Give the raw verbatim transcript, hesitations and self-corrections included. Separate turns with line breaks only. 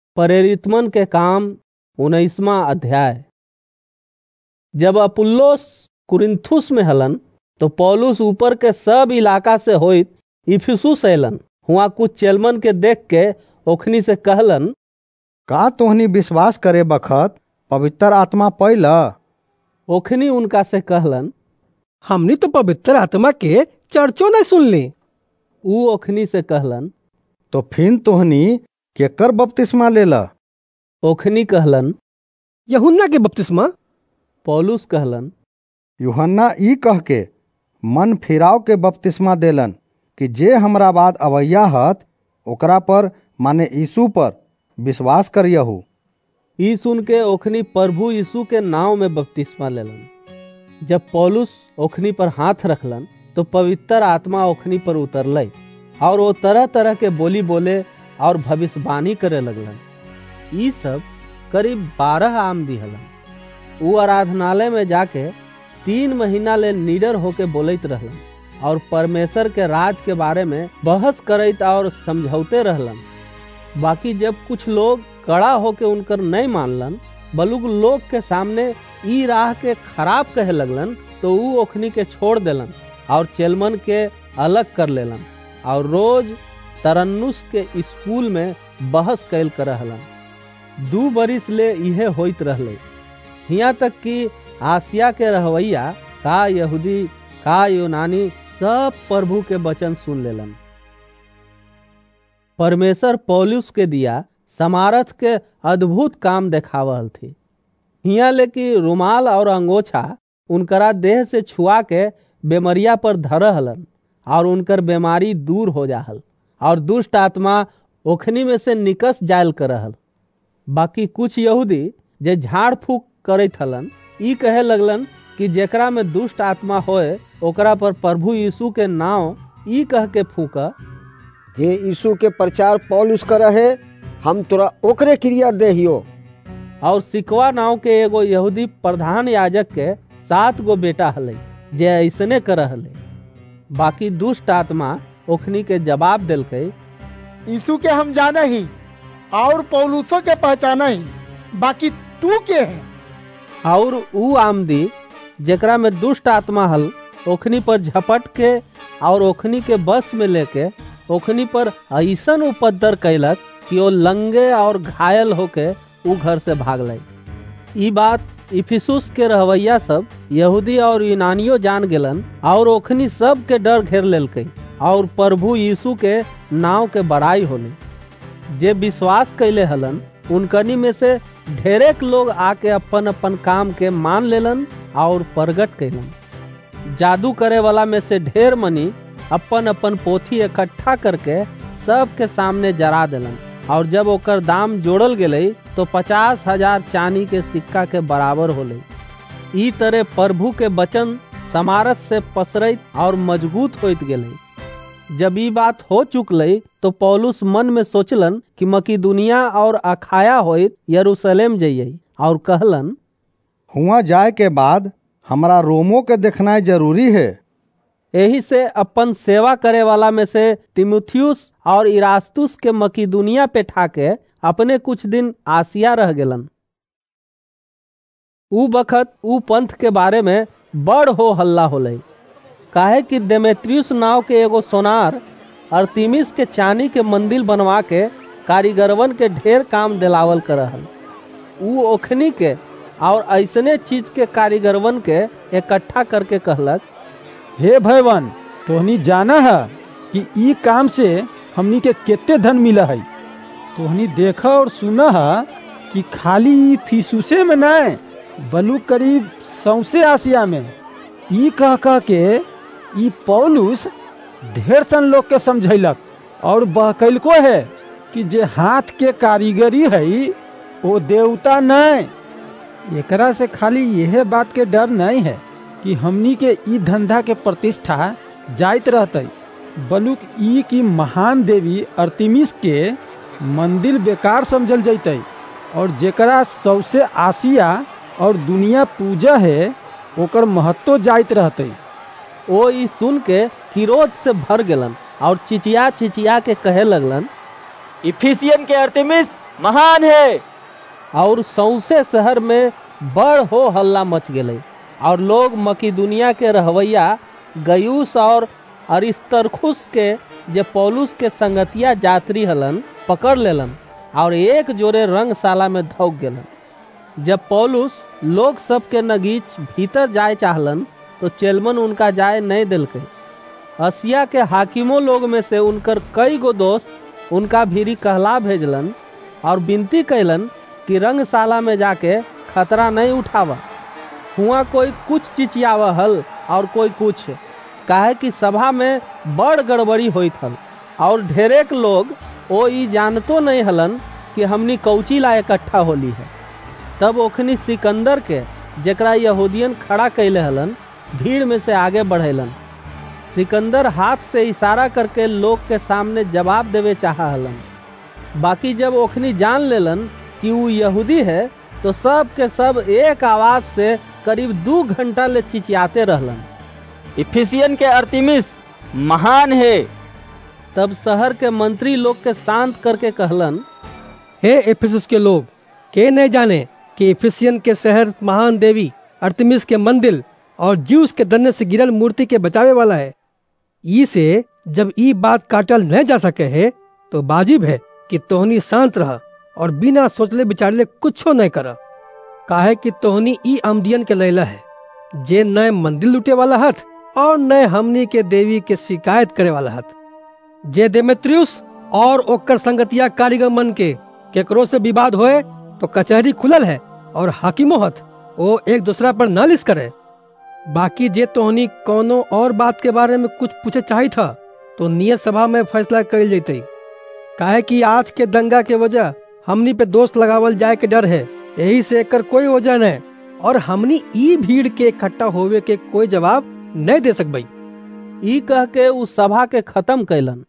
प्रेरितमन के काम उन्नीसवां अध्याय। जब अपुल्लोस कुरिन्थुस में हलन तो पौलुस ऊपर के सब इलाका से होइत इफिसुस अयलन। हुआ कुछ चेलमन के देख के ओखनी से कहलन,
का तोहनी विश्वास करे बखत पवित्र आत्मा पैला?
ओखनी उनका से कहलन,
हमनी तो पवित्र आत्मा के चर्चो नहीं सुनली।
ऊ ओखनी से कहलन,
तो फिर तोहनी केकर बपतिस्मा लेला?
ओखनी कहलन,
यूहन्ना के बपतिस्मा।
पौलुस कहलन,
यूहन्ना ई कह के मन फिराव के बपतिस्मा देलन कि जे हमरा बाद अवैया हत ओकरा पर माने यीशु पर विश्वास करियहु।
ई सुन के ओखनी प्रभु यीशु के नाव में बपतिस्मा लेलन। जब पौलुस ओखनी पर हाथ रखलन तो पवित्र आत्मा ओखनी पर उतरलै और वो तरह तरह के बोली बोले और भविष्यवाणी करे लगलन। ई सब करीब बारह आमदी हलन। वो आराधनालय में जाके तीन महीना ले निडर होके बोलत रहलन और परमेश्वर के राज के बारे में बहस करत और समझौते रहलन। बाकी जब कुछ लोग कड़ा होके उनकर नहीं मानलन बलुक लोग के सामने ई राह के खराब कहे लगलन तो ऊ ओखनी के छोड़ देलन और चेलमन के अलग कर लेलन और रोज तरन्नुस के स्कूल में बहस कैल कर रहलन। दू बरिस ले इहे होइत रहले। हिया तक कि आसिया के रहवैया का यहूदी का यूनानी सब प्रभु के वचन सुन लेलन। परमेश्वर पौलुस के दिया समारथ के अद्भुत काम देखावल थी। हिया ले कि रुमाल और अंगोछा उनकरा देह से छुआ के बेमरिया पर धरहलन और उनकर बीमारी दूर हो जाहल और दुष्ट आत्मा ओखनी में से निकस जायल करहल। बाकी कुछ यहूदी जे झाड़ फूक करत हलन ई कहे लगलन कि जेकरा में दुष्ट आत्मा होए ओकरा पर प्रभु यीशु के नाम ई कह के फूका।
जे यीशु के प्रचार पौलुस कर है हम तोरा ओकरे क्रिया देहियो।
और सिकवा नाव के एगो यहूदी प्रधान याजक के सात गो बेटा हले जे ऐसने कर हले। बाकी दुष्ट आत्मा ओखनी के जवाब दिलके,
यीशु के हम जाने ही और पौलुसो के पहचाना ही, बाकी तू के है?
और ऊ आमदी जेकरा में दुष्ट आत्मा हल ओखनी पर झपट के और ओखनी के बस में लेके ओखनी पर ऐसन उपद्रव कैलक कि वो लंगे और घायल होके ऊ घर से भाग लय। ई बात इफिसुस के रहवैया सब यहूदी और यूनानियों जान गेलन और ओखनी सब के डर घेर लेलकै और प्रभु यीशु के नाव के बड़ाई होले। जे विश्वास कैले हलन उनकनी में से ढेरेक लोग आके अपन अपन काम के मान लेलन और प्रगट कैलन। जादू करे वाला में से ढेर मनी अपन अपन पोथी इकट्ठा करके सब के सामने जरा देलन और जब ओकर दाम जोड़ल गेले तो पचास हजार चांदी के सिक्का के बराबर होले। ई तरह प्रभु के वचन समारथ से पसरत और मजबूत होइत गेले। जब ई बात हो चुकले तो पौलुस मन में सोचलन कि मकिदुनिया और अखाया होइत यरूशलेम जइये और कहलन,
हुआ जाए के बाद हमरा रोमो के देखना जरूरी है।
यही से अपन सेवा करे वाला में से तिमुथियुस और इरास्तुस के मकिदुनिया पे ठाके अपने कुछ दिन आसिया रह गेलन। ऊ बखत ऊ पंथ के बारे में बड़ हो हल्ला होले, काहे कि देमेत्रियुस नाव के एगो सोनार अर्तिमिस के चांदी के मंदिर बनवा के कारीगरवन के ढेर काम दिलावल करहल। ऊ ओखनी के और ऐसने चीज के कारीगरवन के इकट्ठा करके कहलक,
हे भैवन, तोहनी जाना है कि ई काम से हमनी के केते धन मिला है। तोहनी देखा और सुना है कि खाली ई फिसुसे में नहीं बलू करीब सौसे आसिया में। ई कह कह के ई पौलुस ढेर सन लोग के समझैलक और बहकैलको है कि जे हाथ के कारीगरी है वो देवता नहीं। एकरा से खाली यह बात के डर नहीं है कि हमनी के ई धंधा के प्रतिष्ठा जाइत रहते, बलुक ई की महान देवी अर्तिमिस के मंदिर बेकार समझल जैते और जेकरा सौसे आसिया और दुनिया पूजा है ओकर महत्व जाइत रहते।
ओ ई सुन के क्रोध से भर गेलन और चिचिया चिचिया के कहे लगलन,
इफिसियन के अर्तिमिस महान है।
और सौसे शहर में बड़ हो हल्ला मच गए और लोग मकिदुनिया के रहवैया गयुस और अरिस्तर्खुस के जे पौलुस के संगतिया यात्री हलन पकड़ लेलन और एक जोरे रंगशाला में धौक गेलन। जब पौलुस लोग सब के नगीच भीतर जाए चाहलन तो चेलमन उनका जाए नहीं दिलके। असिया के हाकिमों लोग में से उनकर कई गो दोस्त उनका भीरी कहला भेजलन और विनती कैलन कि रंगशाला में जाके खतरा नहीं उठावा। हुआ कोई कुछ चिचियावा हल और कोई कुछ, काहे कि सभा में बड़ गड़बड़ी होइत हल और ढेरेक लोग ओ ई जानतो नहीं हलन कि हमनी कौची ला इकट्ठा होली है। तब ओखनी सिकंदर के जेकरा यहूदियन खड़ा कैले हलन भीड़ में से आगे बढ़ेलन। सिकंदर हाथ से इशारा करके लोग के सामने जवाब देवे चाहा हलन। बाकी जब ओखनी जान लेलन कि वो यहूदी है तो सब के सब एक आवाज से करीब दो घंटा ले चिचियाते रहलन,
इफिसियन के अर्तिमिस महान है।
तब शहर के मंत्री लोग के शांत करके कहलन,
हे इफिसुस के लोग, के नहीं जाने कि इफिसियन के शहर महान देवी अर्तिमिस के मंदिर और ज्यूस के दन्ने से गिरल मूर्ति के बचावे वाला है। ई से जब ई बात काटल न जा सके है तो वाजिब है कि तोहनी शांत रह और बिना सोचले विचारले कुछो नहीं करा। काहे कि तोहनी ई आमदियन के लैला है जे नए मंदिर लूटे वाला हथ और नए हमनी के देवी के शिकायत करे वाला हथ। जे देमेत्रियुस और ओकर संगतिया कारीगर मन के केकरो से विवाद होए तो कचहरी खुलल है और हाकिमो हथ वो एक दूसरा पर नालिश करे। बाकी जे तोहनी कोनो और बात के बारे में कुछ पूछे चाही था तो नियत सभा में फैसला कइल जैतई। काहे कि आज के दंगा के वजह हमनी पे दोष लगावल जाए के डर है, यही से एकर कोई वजह नहीं और हमनी ई भीड़ के इकट्ठा होवे के कोई जवाब नहीं दे सकबई।
ई कह के उस सभा के खत्म कैलन।